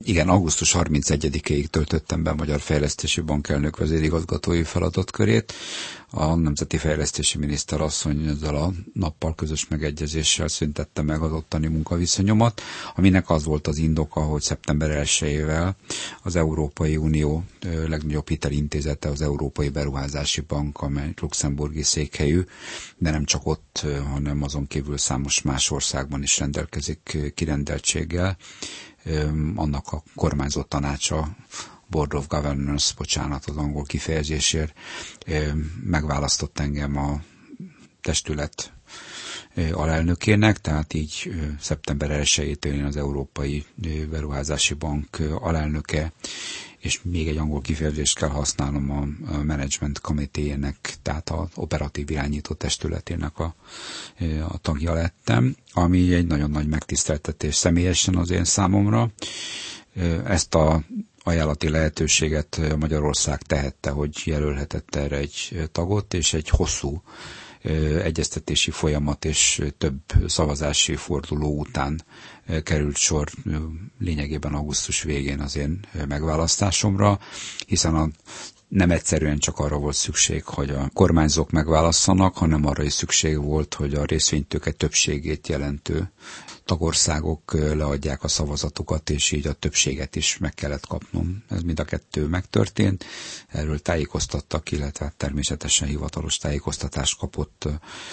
Igen, augusztus 31-ig töltöttem be a Magyar Fejlesztési Bank elnök vezérigazgatói feladatkörét. A Nemzeti Fejlesztési Miniszter asszony ezzel a nappal közös megegyezéssel szüntette meg az ottani munkaviszonyomat, aminek az volt az indoka, hogy szeptember 1-ével az Európai Unió legnagyobb hitelintézete, az Európai Beruházási Bank, amely luxemburgi székhelyű, de nem csak ott, hanem azon kívül számos más országban is rendelkezik kirendeltséggel. Annak a kormányzó tanácsa, Board of Governors, bocsánat az angol kifejezésért, megválasztott engem a testület alelnökének, tehát így szeptember 1-től én az Európai Beruházási Bank alelnöke, és még egy angol kifejezést kell használnom, a Management Committee-nek, tehát az operatív irányító testületének a tagja lettem, ami egy nagyon nagy megtiszteltetés személyesen az én számomra. Ezt a ajánlati lehetőséget Magyarország tehette, hogy jelölhetett erre egy tagot, és egy hosszú egyeztetési folyamat és több szavazási forduló után került sor lényegében augusztus végén az én megválasztásomra, hiszen nem egyszerűen csak arra volt szükség, hogy a kormányzók megválasszanak, hanem arra is szükség volt, hogy a részvénytőke többségét jelentő tagországok leadják a szavazatukat, és így a többséget is meg kellett kapnom. Ez mind a kettő megtörtént. Erről tájékoztattak, illetve természetesen hivatalos tájékoztatást kapott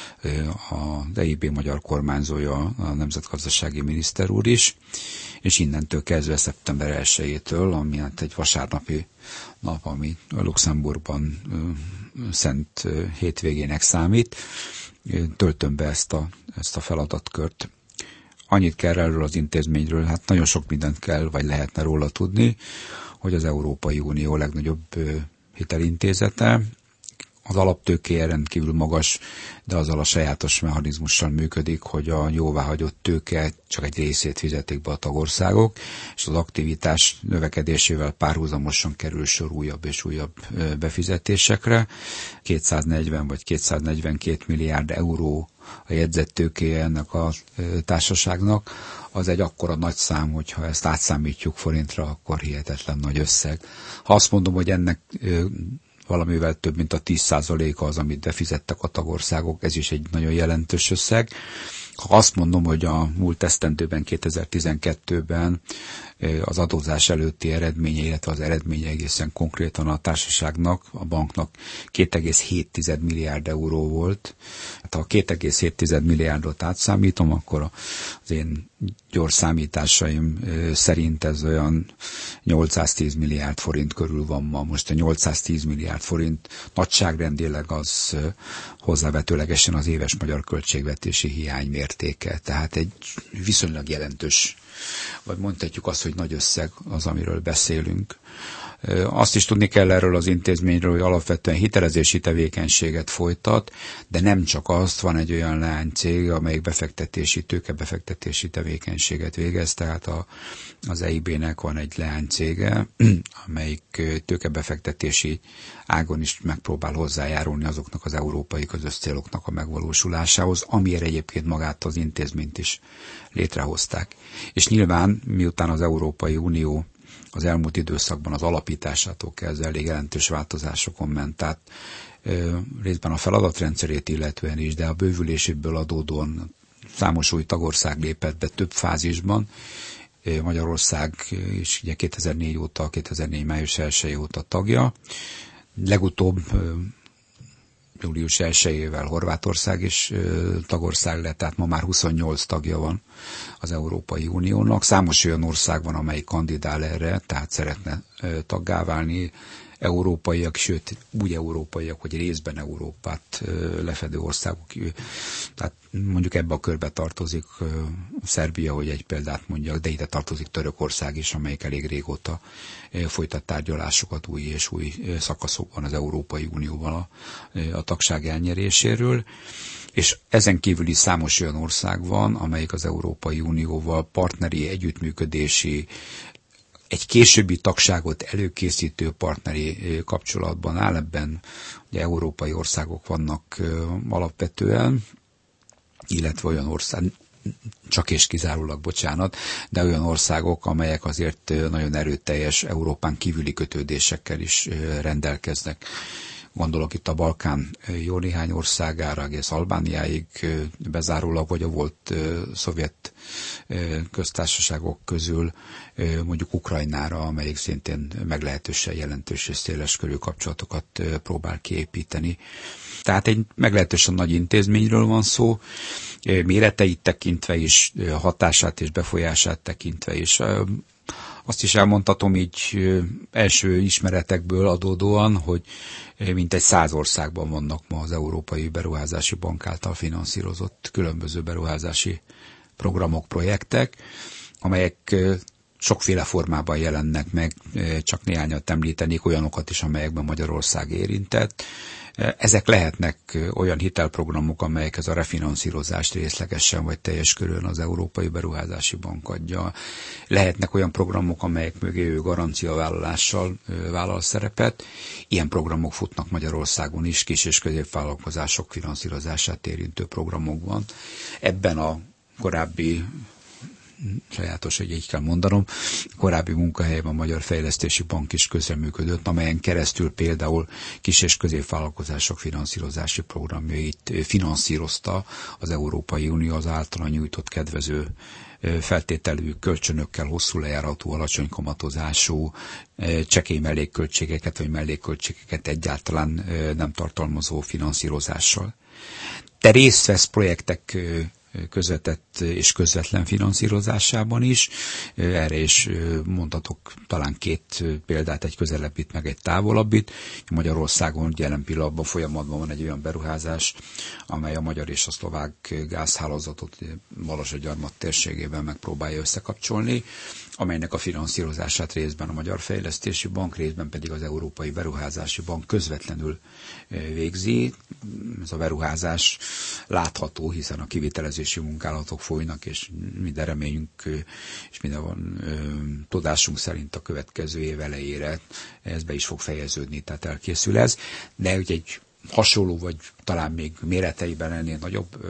az EIB magyar kormányzója, a nemzetgazdasági miniszter úr is, és innentől kezdve szeptember 1-től, ami hát egy vasárnapi nap, ami Luxemburgban szent hétvégének számít, töltöm be ezt a feladatkört. Annyit kell erről az intézményről, hát nagyon sok mindent kell, vagy lehetne róla tudni, hogy az Európai Unió legnagyobb hitelintézete, az alaptőkéje rendkívül magas, de azzal a sajátos mechanizmussal működik, hogy a jóváhagyott tőke csak egy részét fizetik be a tagországok, és az aktivitás növekedésével párhuzamosan kerül sor újabb és újabb befizetésekre. 240 vagy 242 milliárd euró a jegyzett tőkéje ennek a társaságnak, az egy akkora nagy szám, hogyha ezt átszámítjuk forintra, akkor hihetetlen nagy összeg. Ha azt mondom, hogy ennek valamivel több, mint a 10%-a az, amit befizettek a tagországok, ez is egy nagyon jelentős összeg. Ha azt mondom, hogy a múlt esztendőben, 2012-ben az adózás előtti eredménye, illetve az eredménye egészen konkrétan a társaságnak, a banknak 2,7 milliárd euró volt. Hát, ha 2,7 milliárdot átszámítom, akkor az én gyors számításaim szerint ez olyan 810 milliárd forint körül van ma. Most a 810 milliárd forint nagyságrendileg az hozzávetőlegesen az éves magyar költségvetési hiány mértéke. Tehát egy viszonylag jelentős, vagy mondhatjuk azt, hogy nagy összeg az, amiről beszélünk. Azt is tudni kell erről az intézményről, hogy alapvetően hitelezési tevékenységet folytat, de nem csak azt, van egy olyan leánycég, amelyik tőkebefektetési tevékenységet végez, tehát az EIB-nek van egy leánycége, amelyik tőkebefektetési ágon is megpróbál hozzájárulni azoknak az európai közös céloknak a megvalósulásához, amiért egyébként magát az intézményt is létrehozták. És nyilván, miután az Európai Unió az elmúlt időszakban az alapításától kezdve elég jelentős változásokon ment, tehát részben a feladatrendszerét illetően is, de a bővüléséből adódóan számos új tagország lépett be több fázisban. Magyarország is ugye 2004 május 1 óta tagja. Legutóbb július 1-ével Horvátország is tagország lett, tehát ma már 28 tagja van az Európai Uniónak. Számos olyan ország van, amely kandidál erre, tehát szeretne taggá válni. Európaiak, sőt úgy európaiak, hogy részben Európát lefedő országok. Tehát mondjuk ebbe a körbe tartozik Szerbia, hogy egy példát mondjak, de ide tartozik Törökország is, amelyik elég régóta folytat tárgyalásokat új és új szakaszokban az Európai Unióval a tagság elnyeréséről. És ezen kívül is számos olyan ország van, amelyik az Európai Unióval partneri együttműködési, egy későbbi tagságot előkészítő partneri kapcsolatban áll. Ebben ugye európai országok vannak alapvetően, illetve olyan ország, csak és kizárólag, bocsánat, de olyan országok, amelyek azért nagyon erőteljes Európán kívüli kötődésekkel is rendelkeznek. Gondolok itt a Balkán jó néhány országára, egész Albániáig bezárólag, vagy a volt szovjet köztársaságok közül mondjuk Ukrajnára, amelyik szintén meglehetősen jelentős és széles körű kapcsolatokat próbál kiépíteni. Tehát egy meglehetősen nagy intézményről van szó, méreteit tekintve is, hatását és befolyását tekintve is. Azt is elmondhatom így első ismeretekből adódóan, hogy mintegy 100 országban vannak ma az Európai Beruházási Bank által finanszírozott különböző beruházási programok, projektek, amelyek sokféle formában jelennek meg, csak néhányat említenék, olyanokat is, amelyekben Magyarország érintett. Ezek lehetnek olyan hitelprogramok, amelyek ez a refinanszírozást részlegesen vagy teljes körülön az Európai Beruházási Bank adja. Lehetnek olyan programok, amelyek mögé ő garanciavállalással vállal szerepet. Ilyen programok futnak Magyarországon is, kis- és középvállalkozások finanszírozását érintő programokban. Ebben a korábbi sajátos, hogy így kell mondanom, korábbi munkahelyben a Magyar Fejlesztési Bank is közreműködött, amelyen keresztül például kis- és középvállalkozások finanszírozási programjait finanszírozta az Európai Unió az általa nyújtott kedvező feltételű kölcsönökkel, hosszú lejáratú, alacsony kamatozású, csekély mellékköltségeket vagy mellékköltségeket egyáltalán nem tartalmazó finanszírozással. De részt vesz projektek közvetett és közvetlen finanszírozásában is. Erre is mondhatok talán 2 példát, egy közelebbit, meg egy távolabbit. Magyarországon jelen pillanatban folyamatban van egy olyan beruházás, amely a magyar és a szlovák gázhálózatot Balassagyarmat térségében megpróbálja összekapcsolni, amelynek a finanszírozását részben a Magyar Fejlesztési Bank, részben pedig az Európai Beruházási Bank közvetlenül végzi. Ez a beruházás látható, hiszen a kivitelezési munkálatok folynak, és minden reményünk és minden tudásunk szerint a következő év elejére ez be is fog fejeződni, tehát elkészül ez. De ugye egy hasonló, vagy talán még méreteiben ennél nagyobb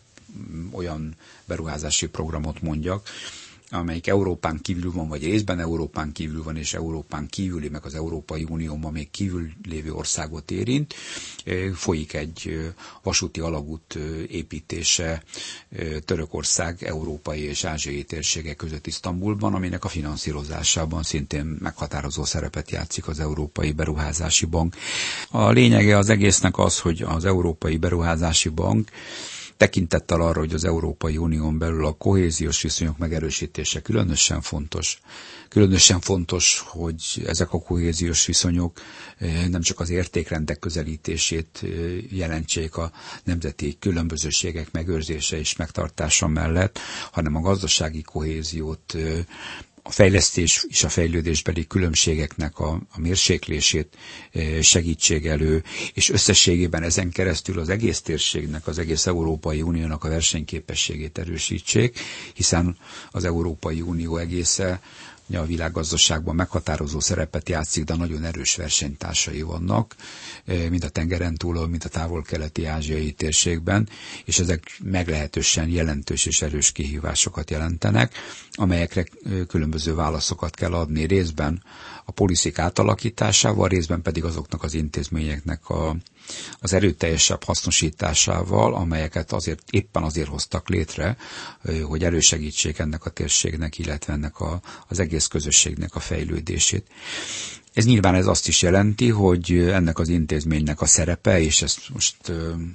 olyan beruházási programot mondjak, amelyik Európán kívül van, vagy részben Európán kívül van, és Európán kívüli, meg az Európai Unióban még kívül lévő országot érint. Folyik egy vasúti alagút építése Törökország európai és ázsiai térsége között Isztambulban, aminek a finanszírozásában szintén meghatározó szerepet játszik az Európai Beruházási Bank. A lényege az egésznek az, hogy az Európai Beruházási Bank tekintettel arra, hogy az Európai Unión belül a kohéziós viszonyok megerősítése különösen fontos. Különösen fontos, hogy ezek a kohéziós viszonyok nem csak az értékrendek közelítését jelentsék a nemzeti különbözőségek megőrzése és megtartása mellett, hanem a gazdasági kohéziót, a fejlesztés és a fejlődésbeli különbségeknek a mérséklését segítség elő, és összességében ezen keresztül az egész térségnek, az egész Európai Uniónak a versenyképességét erősítsék, hiszen az Európai Unió egésze a világgazdaságban meghatározó szerepet játszik, de nagyon erős versenytársai vannak, mind a tengeren túl, mind a távol-keleti ázsiai térségben, és ezek meglehetősen jelentős és erős kihívásokat jelentenek, amelyekre különböző válaszokat kell adni részben a policy átalakításával, részben pedig azoknak az intézményeknek az erőteljesebb hasznosításával, amelyeket éppen azért hoztak létre, hogy elősegítsék ennek a térségnek, illetve ennek az egész közösségnek a fejlődését. Ez nyilván azt is jelenti, hogy ennek az intézménynek a szerepe, és ezt most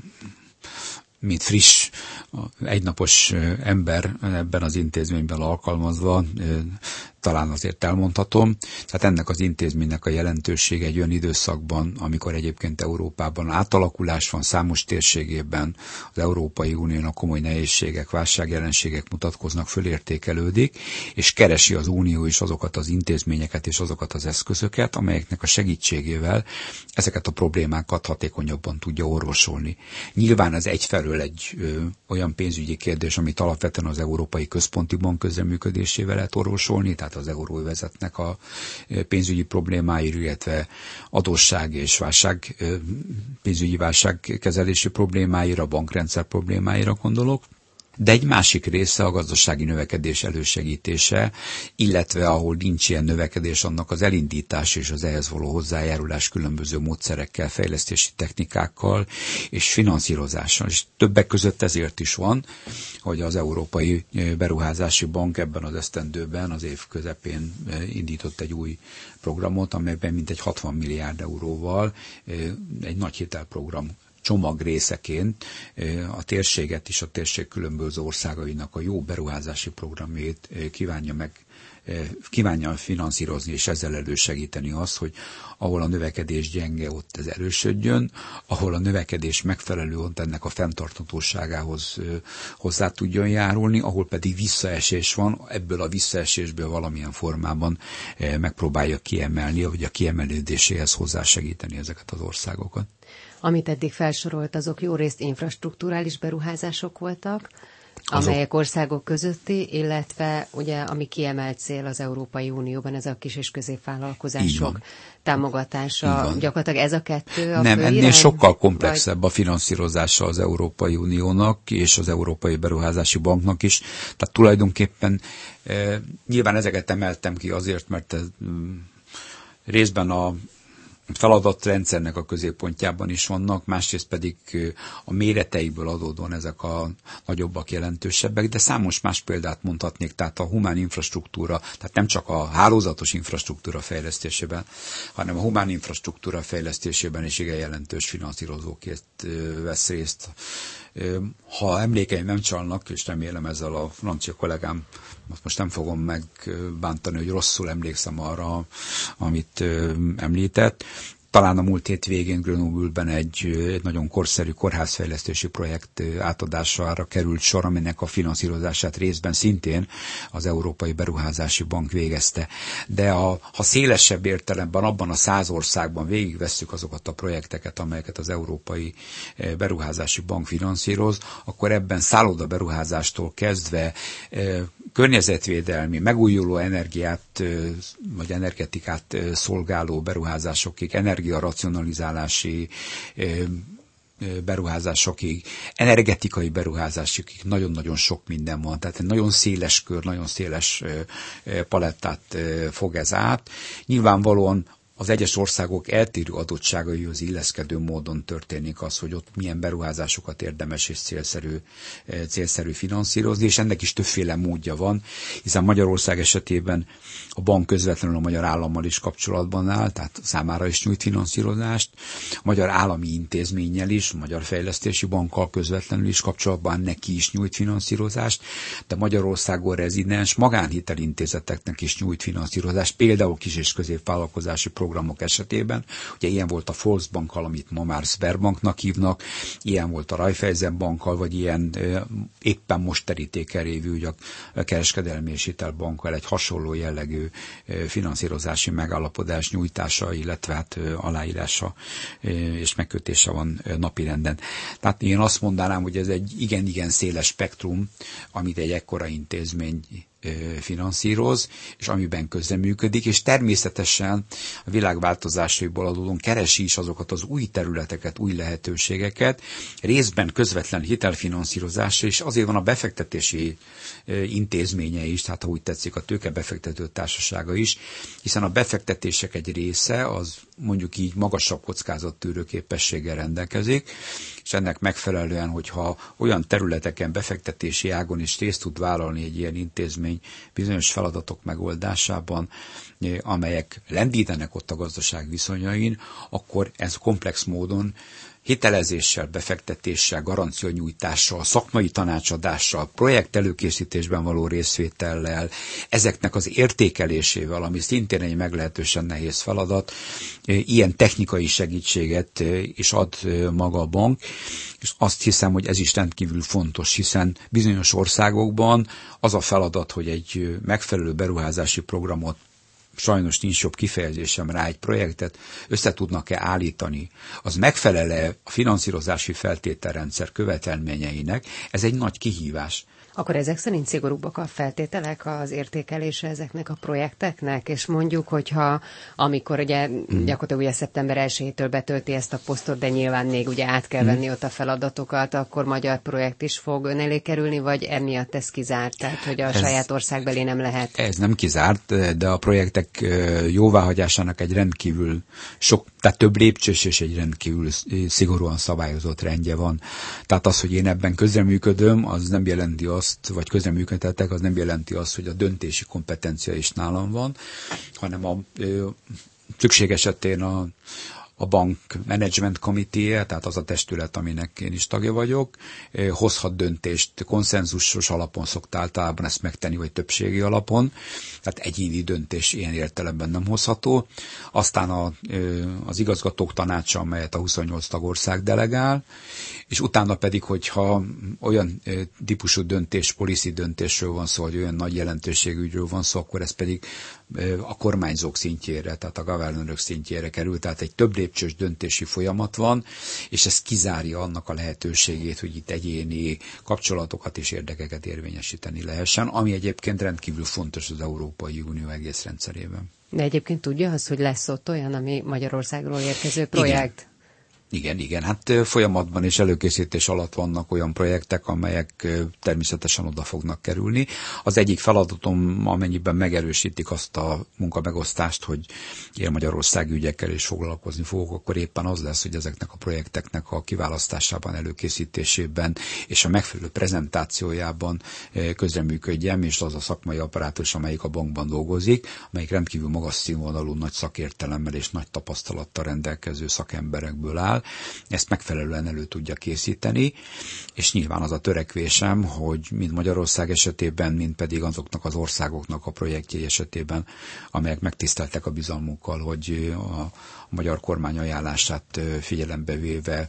mint friss, egynapos ember ebben az intézményben alkalmazva, talán azért elmondhatom. Tehát ennek az intézménynek a jelentősége egy olyan időszakban, amikor egyébként Európában átalakulás van számos térségében, az Európai Uniónak komoly nehézségek, válságjelenségek mutatkoznak, fölértékelődik, és keresi az Unió is azokat az intézményeket és azokat az eszközöket, amelyeknek a segítségével ezeket a problémákat hatékonyabban tudja orvosolni. Nyilván ez egyfelől egy olyan pénzügyi kérdés, amit alapvetően az Európai Központi Bank közreműködésével lehet orvosolni, tehát az euróövezetnek a pénzügyi problémáira, illetve adósság és pénzügyi válságkezelési problémáira, bankrendszer problémáira gondolok. De egy másik része a gazdasági növekedés elősegítése, illetve ahol nincs ilyen növekedés, annak az elindítás és az ehhez való hozzájárulás különböző módszerekkel, fejlesztési technikákkal és finanszírozással. És többek között ezért is van, hogy az Európai Beruházási Bank ebben az esztendőben, az év közepén indított egy új programot, amelyben mintegy 60 milliárd euróval egy nagy hitelprogram csomag részeként a térséget és a térség különböző országainak a jó beruházási programjét kívánja finanszírozni, és ezzel elősegíteni azt, hogy ahol a növekedés gyenge, ott ez erősödjön, ahol a növekedés megfelelő, ott ennek a fenntarthatóságához hozzá tudjon járulni, ahol pedig visszaesés van, ebből a visszaesésből valamilyen formában megpróbálja kiemelni, vagy a kiemelődéséhez hozzásegíteni ezeket az országokat. Amit eddig felsorolt, azok jó részt infrastrukturális beruházások voltak, amelyek országok közötti, illetve ugye, ami kiemelt cél az Európai Unióban, ez a kis és középvállalkozások támogatása. Gyakorlatilag ez a kettő a Nem, főirány, ennél sokkal komplexebb a finanszírozása az Európai Uniónak és az Európai Beruházási Banknak is. Tehát tulajdonképpen nyilván ezeket emeltem ki azért, mert részben a feladatrendszernek a középpontjában is vannak, másrészt pedig a méreteiből adódóan ezek a nagyobbak, jelentősebbek, de számos más példát mondhatnék, tehát a humán infrastruktúra, tehát nem csak a hálózatos infrastruktúra fejlesztésében, hanem a humán infrastruktúra fejlesztésében is igen jelentős finanszírozóként vesz részt. Ha emlékeim nem csalnak, és remélem ezzel a francia kollégám, most nem fogom megbántani, hogy rosszul emlékszem arra, amit említett. Talán a múlt hét végén Grenoble-ben egy nagyon korszerű kórházfejlesztési projekt átadására került sor, aminek a finanszírozását részben szintén az Európai Beruházási Bank végezte. De ha szélesebb értelemben abban a 100 országban végigvesszük azokat a projekteket, amelyeket az Európai Beruházási Bank finanszíroz, akkor ebben szállodaberuházástól kezdve környezetvédelmi, megújuló energiát vagy energetikát szolgáló beruházásokig, energiaracionalizálási beruházásokig, energetikai beruházásokig nagyon-nagyon sok minden van. Tehát egy nagyon széles kör, nagyon széles palettát fog ez át. Nyilvánvalóan az egyes országok eltérő adottságaihoz illeszkedő módon történik az, hogy ott milyen beruházásokat érdemes és célszerű finanszírozni, és ennek is többféle módja van, hiszen Magyarország esetében a bank közvetlenül a magyar állammal is kapcsolatban áll, tehát számára is nyújt finanszírozást, a magyar állami intézménnyel is, a Magyar Fejlesztési Bankkal közvetlenül is kapcsolatban neki is nyújt finanszírozást, de Magyarországon rezidens magánhitelintézeteknek is nyújt finanszírozást, például kis- és középvállalkozási programok esetében. Ugye ilyen volt a Volksbankkal, amit ma már Sberbanknak hívnak, ilyen volt a Raiffeisenbankkal, vagy ilyen éppen most terítéken lévő, ugye a Kereskedelmi és Hitelbankkal egy hasonló jellegű finanszírozási megállapodás nyújtása, illetve hát aláírása és megkötése van napirenden. Tehát én azt mondanám, hogy ez egy igen-igen széles spektrum, amit egy ekkora intézmény finanszíroz, és amiben közreműködik, és természetesen a világ változásaiból adódóan keresi is azokat az új területeket, új lehetőségeket, részben közvetlen hitelfinanszírozásra, és azért van a befektetési intézménye is, tehát ha úgy tetszik, a tőkebefektető társasága is, hiszen a befektetések egy része az mondjuk így magasabb kockázattűrő képességgel rendelkezik, és ennek megfelelően, hogyha olyan területeken, befektetési ágon is részt tud vállalni egy ilyen intézmény bizonyos feladatok megoldásában, amelyek lendítenek ott a gazdaság viszonyain, akkor ez komplex módon hitelezéssel, befektetéssel, garancianyújtással, szakmai tanácsadással, projekt előkészítésben való részvétellel, ezeknek az értékelésével, ami szintén egy meglehetősen nehéz feladat, ilyen technikai segítséget is ad maga a bank, és azt hiszem, hogy ez is rendkívül fontos, hiszen bizonyos országokban az a feladat, hogy egy megfelelő beruházási programot, sajnos nincs jobb kifejezésem rá, egy projektet össze tudnak-e állítani, az megfelel-e a finanszírozási feltételrendszer követelményeinek, ez egy nagy kihívás. Akkor ezek szerint szigorúbbak a feltételek az értékelése ezeknek a projekteknek, és mondjuk, hogyha amikor ugye gyakorlatilag ugye szeptember 1-től betölti ezt a posztot, de nyilván még ugye át kell venni ott a feladatokat, akkor magyar projekt is fog ön elé kerülni, vagy emiatt ez kizárt, tehát hogy a saját országbeli nem lehet? Ez nem kizárt, de a projektek jóváhagyásának egy rendkívül tehát több lépcsős és egy rendkívül szigorúan szabályozott rendje van. Tehát az, hogy én ebben közreműködöm, az nem jelenti azt, vagy közreműködhetek, az nem jelenti azt, hogy a döntési kompetencia is nálam van, hanem a szükség esetén a bank management committee, tehát az a testület, aminek én is tagja vagyok, hozhat döntést, konszenzusos alapon szokta általában ezt megtenni, vagy többségi alapon, tehát egyéni döntés ilyen értelemben nem hozható. Aztán az igazgatók tanácsa, amelyet a 28 tagország delegál, és utána pedig, hogyha olyan típusú döntés, policy döntésről van szó, vagy olyan nagy jelentőségű ügyről van szó, akkor ez pedig a kormányzók szintjére, tehát a governorök szintjére kerül, tehát egy több lépcsős döntési folyamat van, és ez kizárja annak a lehetőségét, hogy itt egyéni kapcsolatokat és érdekeket érvényesíteni lehessen, ami egyébként rendkívül fontos az Európai Unió egész rendszerében. De egyébként tudja azt, hogy lesz ott olyan, ami Magyarországról érkező projekt? Igen, hát folyamatban és előkészítés alatt vannak olyan projektek, amelyek természetesen oda fognak kerülni. Az egyik feladatom, amennyiben megerősítik azt a munkamegosztást, hogy ilyen magyarországi ügyekkel is foglalkozni fogok, akkor éppen az lesz, hogy ezeknek a projekteknek a kiválasztásában, előkészítésében és a megfelelő prezentációjában közreműködjem, és az a szakmai apparátus, amelyik a bankban dolgozik, amelyik rendkívül magas színvonalú, nagy szakértelemmel és nagy tapasztalattal rendelkező szakemberekből áll. Ezt megfelelően elő tudja készíteni, és nyilván az a törekvésem, hogy mind Magyarország esetében, mind pedig azoknak az országoknak a projektjei esetében, amelyek megtiszteltek a bizalmukkal, hogy a magyar kormány ajánlását figyelembe véve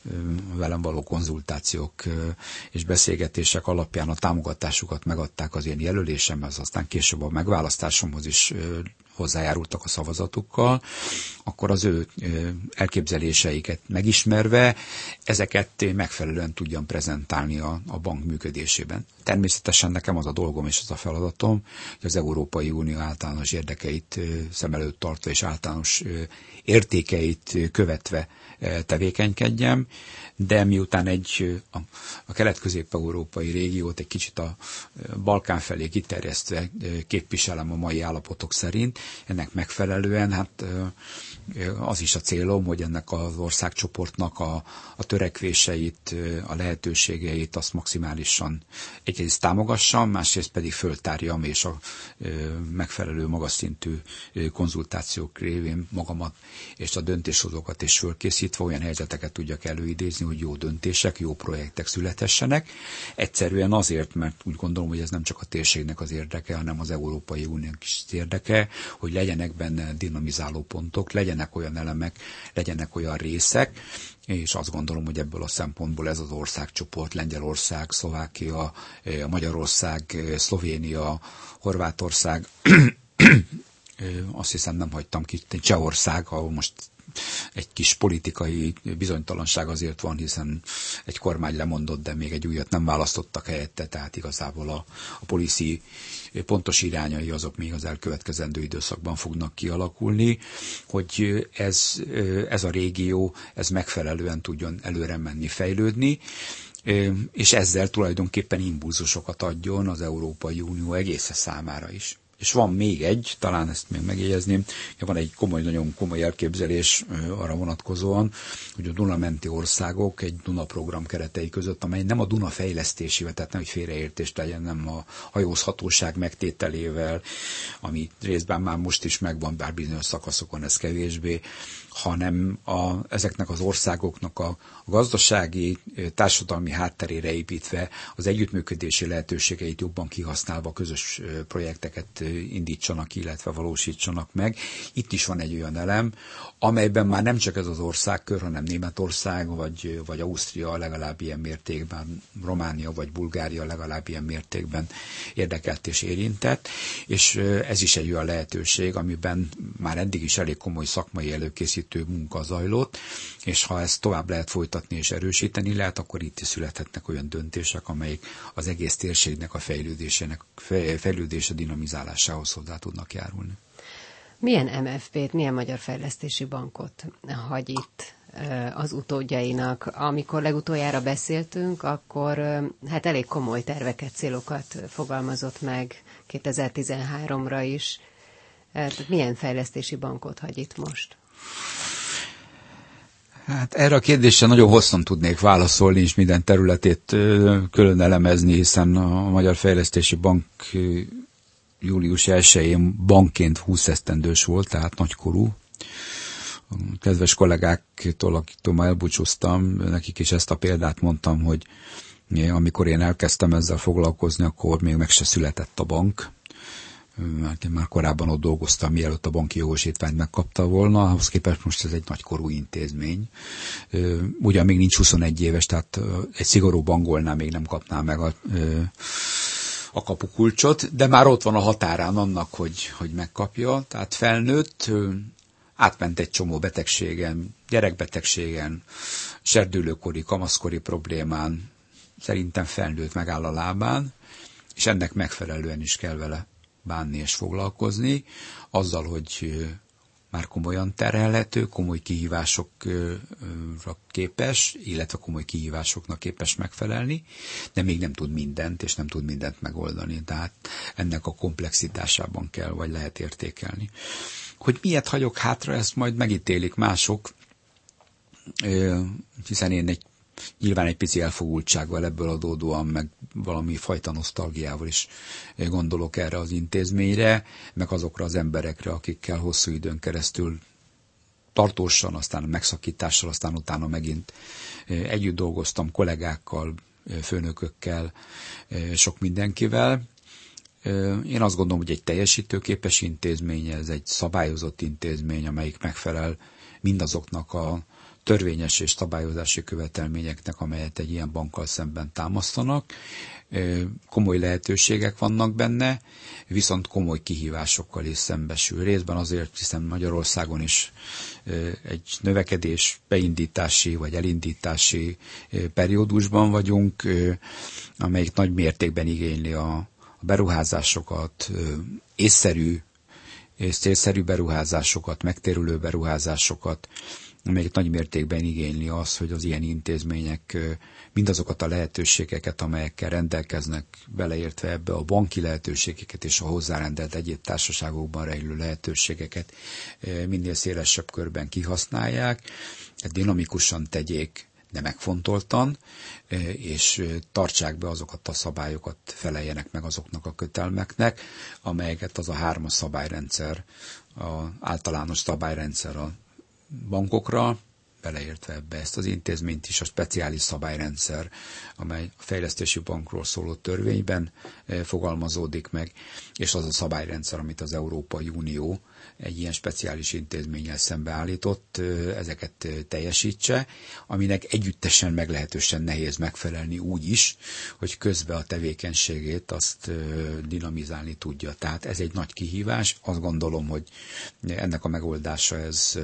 velem való konzultációk és beszélgetések alapján a támogatásukat megadták az én jelölésemhez, aztán később a megválasztásomhoz is hozzájárultak a szavazatukkal, akkor az ő elképzeléseiket megismerve ezeket megfelelően tudjam prezentálni a bank működésében. Természetesen nekem az a dolgom és az a feladatom, hogy az Európai Unió általános érdekeit szem előtt tartva és általános értékeit követve tevékenykedjem, de miután a kelet-közép-európai régiót egy kicsit a Balkán felé kiterjesztve képviselem a mai állapotok szerint, ennek megfelelően hát az is a célom, hogy ennek az országcsoportnak a törekvéseit, a lehetőségeit azt maximálisan egyrészt támogassam, másrészt pedig föltárjam, és a megfelelő magas szintű konzultációk révén magamat és a döntéshozókat is fölkészítve olyan helyzeteket tudjak előidézni, hogy jó döntések, jó projektek születessenek. Egyszerűen azért, mert úgy gondolom, hogy ez nem csak a térségnek az érdeke, hanem az Európai Uniónak is érdeke, hogy legyenek benne dinamizáló pontok, legyenek olyan elemek, legyenek olyan részek, és azt gondolom, hogy ebből a szempontból ez az országcsoport, Lengyelország, Szlovákia, Magyarország, Szlovénia, Horvátország, azt hiszem nem hagytam ki, Csehország, ahol most egy kis politikai bizonytalanság azért van, hiszen egy kormány lemondott, de még egy újat nem választottak helyette, tehát igazából a policy pontos irányai azok még az elkövetkezendő időszakban fognak kialakulni, hogy ez a régió ez megfelelően tudjon előre menni, fejlődni, és ezzel tulajdonképpen impulzusokat adjon az Európai Unió egésze számára is. És van még talán ezt még megjegyezném, van egy nagyon komoly elképzelés arra vonatkozóan, hogy a Duna-menti országok egy Duna program keretei között, amely nem a Duna fejlesztésével, tehát nem, hogy félreértés legyen, nem a hajózhatóság megtételével, ami részben már most is megvan, bár bizonyos szakaszokon ez kevésbé, hanem ezeknek az országoknak a gazdasági, társadalmi hátterére építve, az együttműködési lehetőségeit jobban kihasználva közös projekteket indítsanak, illetve valósítsanak meg. Itt is van egy olyan elem, amelyben már nem csak ez az országkör, hanem Németország vagy Ausztria legalább ilyen mértékben, Románia vagy Bulgária legalább ilyen mértékben érdekelt és érintett, és ez is egy olyan lehetőség, amiben már eddig is elég komoly szakmai előkészítő munka zajlott, és ha ezt tovább lehet folytatni és erősíteni lehet, akkor itt is születhetnek olyan döntések, amelyik az egész térségnek a fejlődése dinamizálásához hozzá tudnak járulni. Milyen MFP-t, milyen Magyar Fejlesztési Bankot hagy itt az utódjainak? Amikor legutoljára beszéltünk, akkor hát elég komoly terveket, célokat fogalmazott meg 2013-ra is. Milyen fejlesztési bankot hagy itt most? Hát erre a kérdésre nagyon hosszan tudnék válaszolni, és minden területét külön elemezni, hiszen a Magyar Fejlesztési Bank július 1-én bankként 20 esztendős volt, tehát nagykorú. Kedves kollégáktól, akiktől ma elbúcsúztam, nekik is ezt a példát mondtam, hogy amikor én elkezdtem ezzel foglalkozni, akkor még meg se született a bank. Mert én már korábban ott dolgoztam, mielőtt a banki jogosítványt megkapta volna, ahhoz képest most ez egy nagykorú intézmény. Ugyan még nincs 21 éves, tehát egy szigorú bankolnál még nem kapná meg a kapukulcsot, de már ott van a határán annak, hogy megkapja, tehát felnőtt, átment egy csomó betegségen, gyerekbetegségen, serdülőkori, kamaszkori problémán, szerintem felnőtt, megáll a lábán, és ennek megfelelően is kell vele bánni és foglalkozni, azzal, hogy már komolyan terhelhető, komoly kihívásokra képes, illetve komoly kihívásoknak képes megfelelni, de még nem tud mindent, és nem tud mindent megoldani. Tehát ennek a komplexitásában kell, vagy lehet értékelni. Hogy miért hagyok hátra, ezt majd megítélik mások, hiszen én nyilván egy pici elfogultsággal ebből adódóan, meg valami fajta nosztalgiával is gondolok erre az intézményre, meg azokra az emberekre, akikkel hosszú időn keresztül tartósan, aztán megszakítással, aztán utána megint együtt dolgoztam kollégákkal, főnökökkel, sok mindenkivel. Én azt gondolom, hogy egy teljesítőképes intézmény, ez egy szabályozott intézmény, amelyik megfelel mindazoknak a törvényes és szabályozási követelményeknek, amelyet egy ilyen bankkal szemben támasztanak. Komoly lehetőségek vannak benne, viszont komoly kihívásokkal is szembesül. Részben azért, hiszen Magyarországon is egy növekedés beindítási vagy elindítási periódusban vagyunk, amelyik nagy mértékben igényli a beruházásokat, észszerű és célszerű beruházásokat, megtérülő beruházásokat, amelyik nagy mértékben igényli az, hogy az ilyen intézmények mindazokat a lehetőségeket, amelyekkel rendelkeznek, beleértve ebbe a banki lehetőségeket és a hozzárendelt egyéb társaságokban rejlő lehetőségeket minél szélesebb körben kihasználják, dinamikusan tegyék, de megfontoltan, és tartsák be azokat a szabályokat, feleljenek meg azoknak a kötelmeknek, amelyeket az a 3-as szabályrendszer, az általános szabályrendszer a bankokra, beleértve ebbe ezt az intézményt is, a speciális szabályrendszer, amely a fejlesztési bankról szóló törvényben fogalmazódik meg, és az a szabályrendszer, amit az Európai Unió egy ilyen speciális intézménnyel szembeállított, ezeket teljesítse, aminek együttesen meglehetősen nehéz megfelelni úgy is, hogy közben a tevékenységét azt dinamizálni tudja. Tehát ez egy nagy kihívás. Azt gondolom, hogy ennek a megoldása ez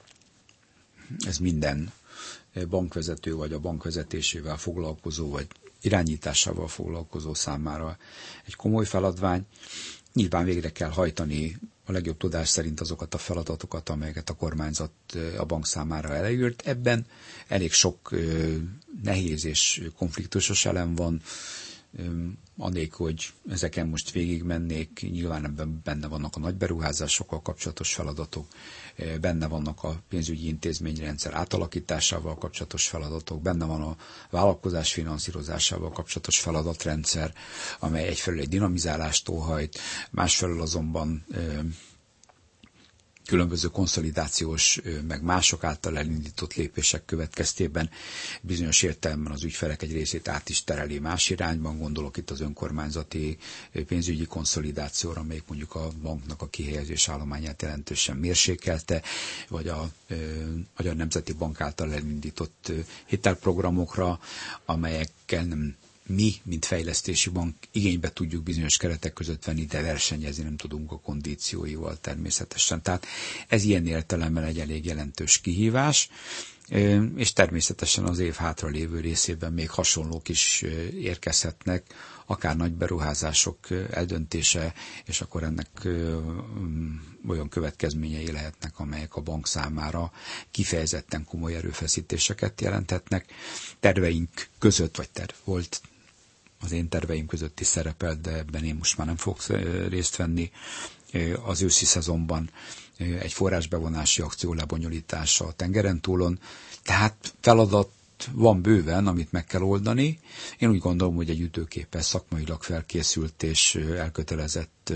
minden bankvezető, vagy a bankvezetésével foglalkozó, vagy irányításával foglalkozó számára egy komoly feladvány. Nyilván végre kell hajtani a legjobb tudás szerint azokat a feladatokat, amelyeket a kormányzat a bank számára eleírt. Ebben elég sok nehéz és konfliktusos elem van, anélkül, hogy ezeken most végigmennék, nyilván ebben benne vannak a nagy beruházásokkal kapcsolatos feladatok, benne vannak a pénzügyi intézményrendszer átalakításával kapcsolatos feladatok, benne van a vállalkozás finanszírozásával kapcsolatos feladatrendszer, amely egyfelől egy dinamizálást óhajt, másfelől azonban különböző konszolidációs, meg mások által elindított lépések következtében bizonyos értelemben az ügyfelek egy részét át is tereli más irányban, gondolok itt az önkormányzati pénzügyi konszolidációra, amelyik mondjuk a banknak a kihelyezés állományát jelentősen mérsékelte, vagy a Magyar Nemzeti Bank által elindított hitelprogramokra, amelyekkel nem mi, mint fejlesztési bank igénybe tudjuk bizonyos keretek között venni, de versenyezni nem tudunk a kondícióival természetesen. Tehát ez ilyen értelemben egy elég jelentős kihívás, és természetesen az év hátralévő részében még hasonlók is érkezhetnek, akár nagy beruházások eldöntése, és akkor ennek olyan következményei lehetnek, amelyek a bank számára kifejezetten komoly erőfeszítéseket jelenthetnek. Terveink között, volt az én terveim között is szerepelt, de ebben én most már nem fogok részt venni, az őszi szezonban egy forrásbevonási akció lebonyolítása a tengeren túlon. Tehát feladat van bőven, amit meg kell oldani. Én úgy gondolom, hogy egy ütőképes, szakmailag felkészült és elkötelezett,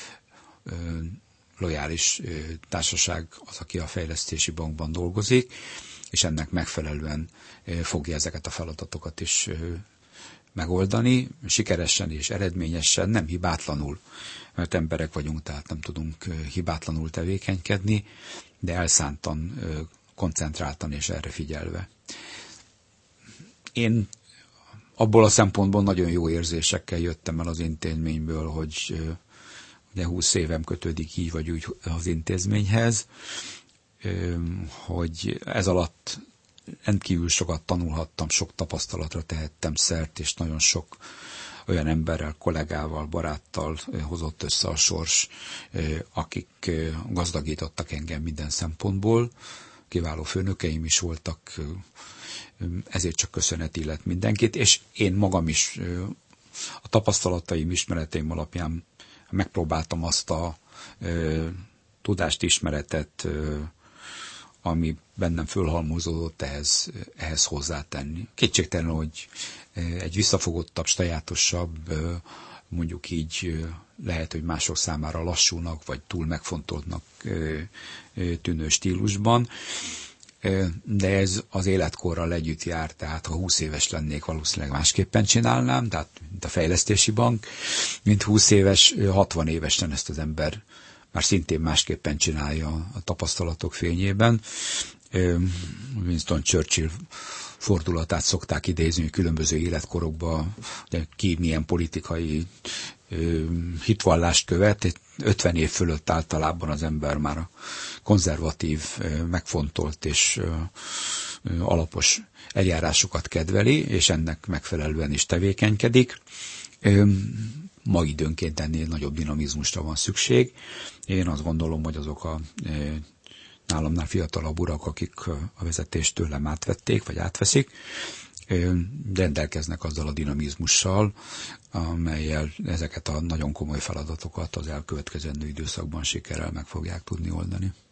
lojális társaság az, aki a fejlesztési bankban dolgozik, és ennek megfelelően fogja ezeket a feladatokat is megoldani, sikeresen és eredményesen, nem hibátlanul, mert emberek vagyunk, tehát nem tudunk hibátlanul tevékenykedni, de elszántan, koncentráltan és erre figyelve. Én abból a szempontból nagyon jó érzésekkel jöttem el az intézményből, hogy ugye 20 évem kötődik így vagy úgy az intézményhez, hogy ez alatt rendkívül sokat tanulhattam, sok tapasztalatra tehettem szert, és nagyon sok olyan emberrel, kollégával, baráttal hozott össze a sors, akik gazdagítottak engem minden szempontból. Kiváló főnökeim is voltak, ezért csak köszönet illet mindenkit, és én magam is a tapasztalataim, ismereteim alapján megpróbáltam azt a tudást, ismeretet, ami bennem fölhalmozódott, ehhez hozzátenni. Kétségtelen, hogy egy visszafogottabb, sajátosabb, mondjuk így lehet, hogy mások számára lassúnak, vagy túl megfontoltnak tűnő stílusban, de ez az életkorral együtt jár, tehát ha 20 éves lennék, valószínűleg másképpen csinálnám, tehát mint a fejlesztési bank, mint 20 éves, 60 évesen ezt az ember már szintén másképpen csinálja a tapasztalatok fényében. Winston Churchill fordulatát szokták idézni, hogy különböző életkorokban ki milyen politikai hitvallást követ. 50 év fölött általában az ember már a konzervatív, megfontolt és alapos eljárásokat kedveli, és ennek megfelelően is tevékenykedik. Ma időnként ennél nagyobb dinamizmusra van szükség. Én azt gondolom, hogy azok a nálamnál fiatalabb urak, akik a vezetést tőlem átvették, vagy átveszik, rendelkeznek azzal a dinamizmussal, amellyel ezeket a nagyon komoly feladatokat az elkövetkezendő időszakban sikerrel meg fogják tudni oldani.